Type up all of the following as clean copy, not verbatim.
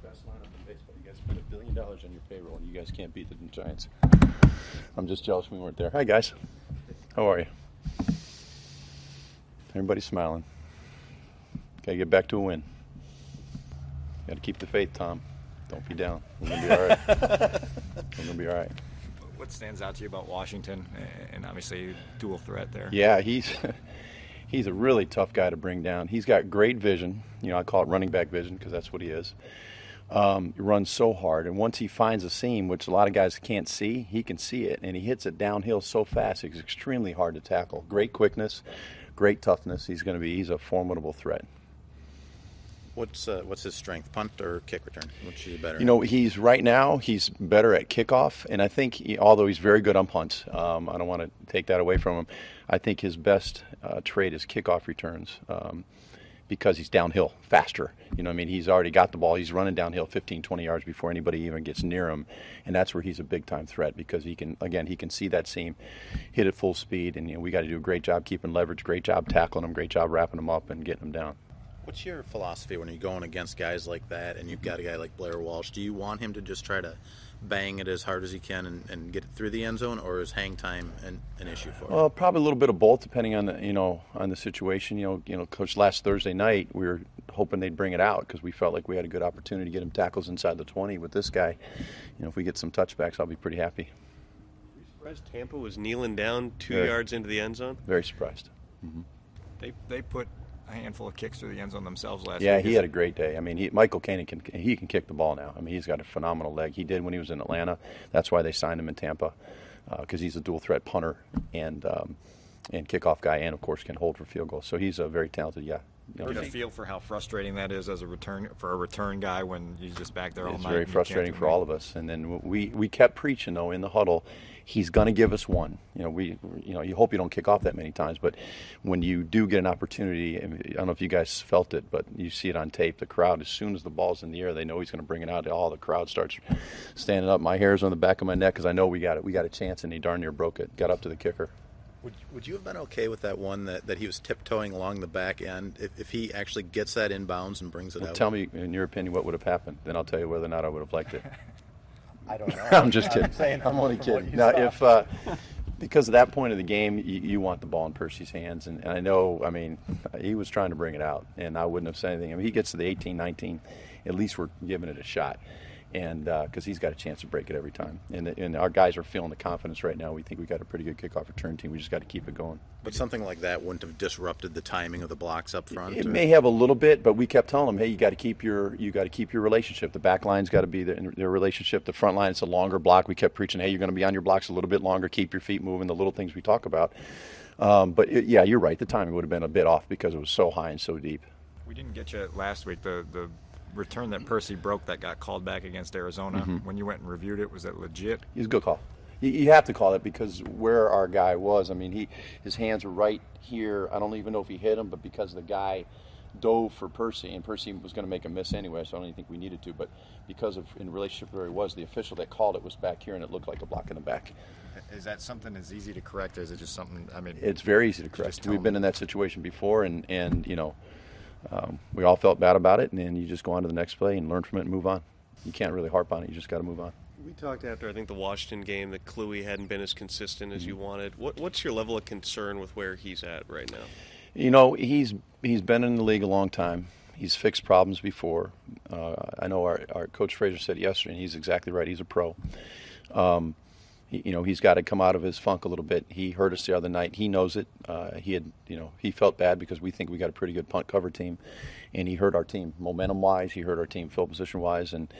Best lineup in baseball. You guys spent $1 billion on your payroll, and you guys can't beat the Giants. I'm just jealous we weren't there. Hi, guys. How are you? Everybody's smiling. Got to get back to a win. Got to keep the faith, Tom. Don't be down. We're going to be all right. We're going to be all right. What stands out to you about Washington, and obviously dual threat there? Yeah, he's a really tough guy to bring down. He's got great vision. You know, I call it running back vision because that's what he is. He runs so hard, and once he finds a seam, which a lot of guys can't see, he can see it, and he hits it downhill so fast. It's extremely hard to tackle. Great quickness, great toughness. He's a formidable threat. What's his strength, punt or kick return? Which is better? You know, he's better at kickoff, and I think although he's very good on punts, I don't want to take that away from him. I think his best trait is kickoff returns because he's downhill faster. You know what I mean? He's already got the ball. He's running downhill 15, 20 yards before anybody even gets near him, and that's where he's a big-time threat because he can see that seam, hit it full speed, and we got to do a great job keeping leverage, great job tackling him, great job wrapping him up and getting him down. What's your philosophy when you're going against guys like that and you've got a guy like Blair Walsh? Do you want him to just try to bang it as hard as he can and get it through the end zone, or is hang time an issue for him? Well, probably a little bit of both, depending on the situation. Coach, last Thursday night we were hoping they'd bring it out because we felt like we had a good opportunity to get him tackles inside the 20. With this guy, if we get some touchbacks, I'll be pretty happy. Were you surprised Tampa was kneeling down 2 yards into the end zone? Very surprised. Mm-hmm. They put a handful of kicks through the end zone themselves last week. Yeah, he had a great day. I mean, Michael Koenig can kick the ball now. I mean, he's got a phenomenal leg. He did when he was in Atlanta. That's why they signed him in Tampa because he's a dual threat punter and kickoff guy, and of course can hold for field goals. So he's a very talented guy. You get a feel for how frustrating that is as a return guy when you're just back there all night. It's very frustrating for all of us. And then we kept preaching though in the huddle. He's going to give us one. You hope you don't kick off that many times, but when you do get an opportunity, I don't know if you guys felt it, but you see it on tape. The crowd, as soon as the ball's in the air, they know he's going to bring it out. All the crowd starts standing up. My hair's on the back of my neck because I know we got it. We got a chance, and he darn near broke it. Got up to the kicker. Would you have been okay with that one that he was tiptoeing along the back end if he actually gets that inbounds and brings it out? Tell me, in your opinion, what would have happened. Then I'll tell you whether or not I would have liked it. I don't know. I'm just kidding. I'm only kidding. Now, if because of that point of the game, you want the ball in Percy's hands, and I know, I mean, he was trying to bring it out, and I wouldn't have said anything. I mean, he gets to the 18, 19, at least we're giving it a shot, and because he's got a chance to break it every time. And our guys are feeling the confidence right now. We think we got a pretty good kickoff return team. We just got to keep it going. But something like that wouldn't have disrupted the timing of the blocks up front. It may have a little bit, but we kept telling them, hey, you got to keep your relationship. The back line's got to be their relationship. The front line, it's a longer block. We kept preaching, hey, you're going to be on your blocks a little bit longer. Keep your feet moving. The little things we talk about. Yeah, you're right. The timing would have been a bit off because it was so high and so deep. We didn't get you last week. The return that Percy broke that got called back against Arizona. Mm-hmm. When you went and reviewed it, was that legit? It was a good call. You have to call it because where our guy was, I mean, his hands were right here. I don't even know if he hit him, but because the guy dove for Percy, and Percy was going to make a miss anyway, so I don't even think we needed to. But because of in relationship where he was, the official that called it was back here, and it looked like a block in the back. Is that something that's easy to correct, or is it just something? I mean, it's very easy to correct. We've been in that situation before, and we all felt bad about it, and then you just go on to the next play and learn from it and move on. You can't really harp on it. You just got to move on. We talked after, I think, the Washington game that Kluwe hadn't been as consistent as you wanted. What's your level of concern with where he's at right now? He's been in the league a long time. He's fixed problems before. I know our Coach Frazier said yesterday, and he's exactly right. He's a pro. He's got to come out of his funk a little bit. He hurt us the other night. He knows it. He felt bad because we think we got a pretty good punt cover team, and he hurt our team momentum-wise. He hurt our team field position-wise, and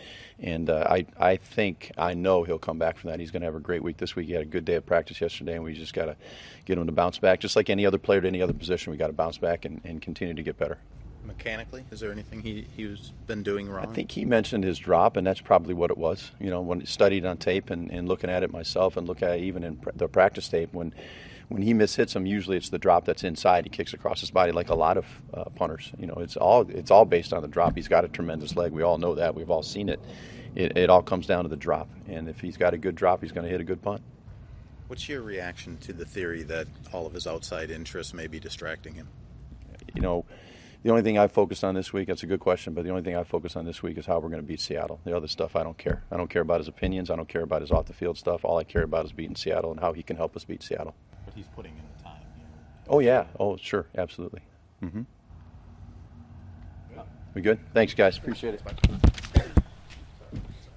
I know he'll come back from that. He's going to have a great week this week. He had a good day of practice yesterday, and we just got to get him to bounce back. Just like any other player at any other position, we got to bounce back and continue to get better. Mechanically, is there anything he's been doing wrong? I think he mentioned his drop, and that's probably what it was. When studied on tape and looking at it myself and look at it even in the practice tape, when he mishits him, usually it's the drop that's inside. He kicks across his body like a lot of punters. It's all based on the drop. He's got a tremendous leg. We all know that. We've all seen it. It all comes down to the drop, and if he's got a good drop, he's going to hit a good punt. What's your reaction to the theory that all of his outside interests may be distracting him? The only thing I focused on this week, that's a good question, but the only thing I focused on this week is how we're going to beat Seattle. The other stuff, I don't care. I don't care about his opinions. I don't care about his off-the-field stuff. All I care about is beating Seattle and how he can help us beat Seattle. But he's putting in the time. Oh, yeah. Oh, sure. Absolutely. We good? Thanks, guys. Appreciate it.